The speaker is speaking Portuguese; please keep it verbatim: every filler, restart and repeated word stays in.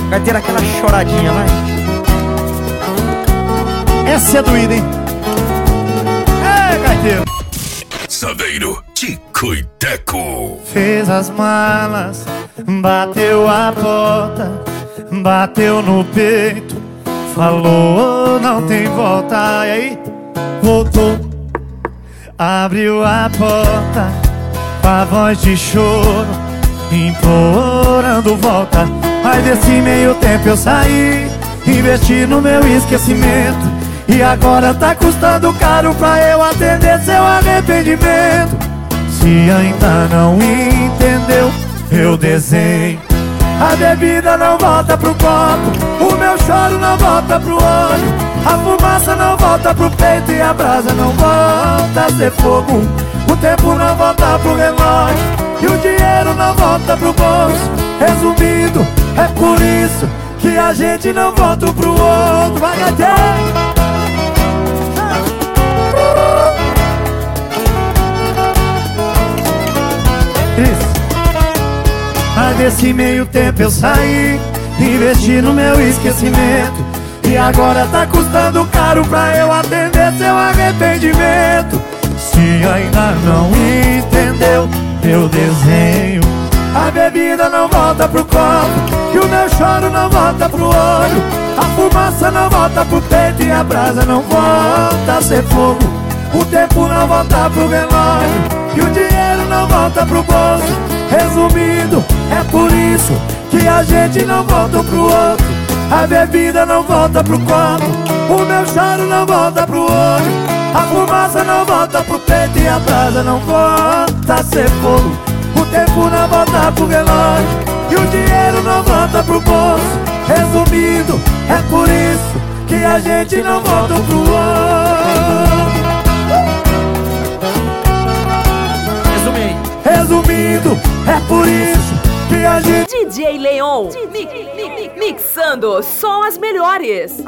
Vai ter aquela choradinha, vai. Essa é doída, hein? É, gaiteiro. Saveiro, Tico e Teco. Fez as malas, bateu a porta, bateu no peito, falou não tem volta. E aí, voltou, abriu a porta, com a voz de choro, implorando volta. Mas desse meio tempo eu saí, investi no meu esquecimento, e agora tá custando caro pra eu atender seu arrependimento. Se ainda não entendeu, eu desenho. A bebida não volta pro copo, o meu choro não volta pro olho, a fumaça não volta pro peito e a brasa não volta a ser fogo. O tempo não volta pro relógio e o dinheiro não volta pro bolso. Resumindo, é por isso que a gente não volta um pro outro. Vai, gaiteiro! Isso. Mas desse meio tempo eu saí, investi no meu esquecimento, e agora tá custando caro pra eu atender seu arrependimento. Se ainda não entendeu, eu desenho. A bebida não volta pro copo, e o meu choro não volta pro olho, a fumaça não volta pro peito e a brasa não volta a ser fogo. O tempo não volta pro relógio e o dinheiro não volta pro bolso. Resumindo, é por isso que a gente não volta um pro outro. A bebida não volta pro copo, o meu choro não volta pro olho, a fumaça não volta pro peito e a brasa não volta a ser fogo. O tempo não volta pro relógio e o dinheiro não volta pro bolso. Resumindo, é por isso que a gente não volta um pro outro. Resumindo, é por isso que a gente... D J Leon, mi mi mi mixando só as melhores.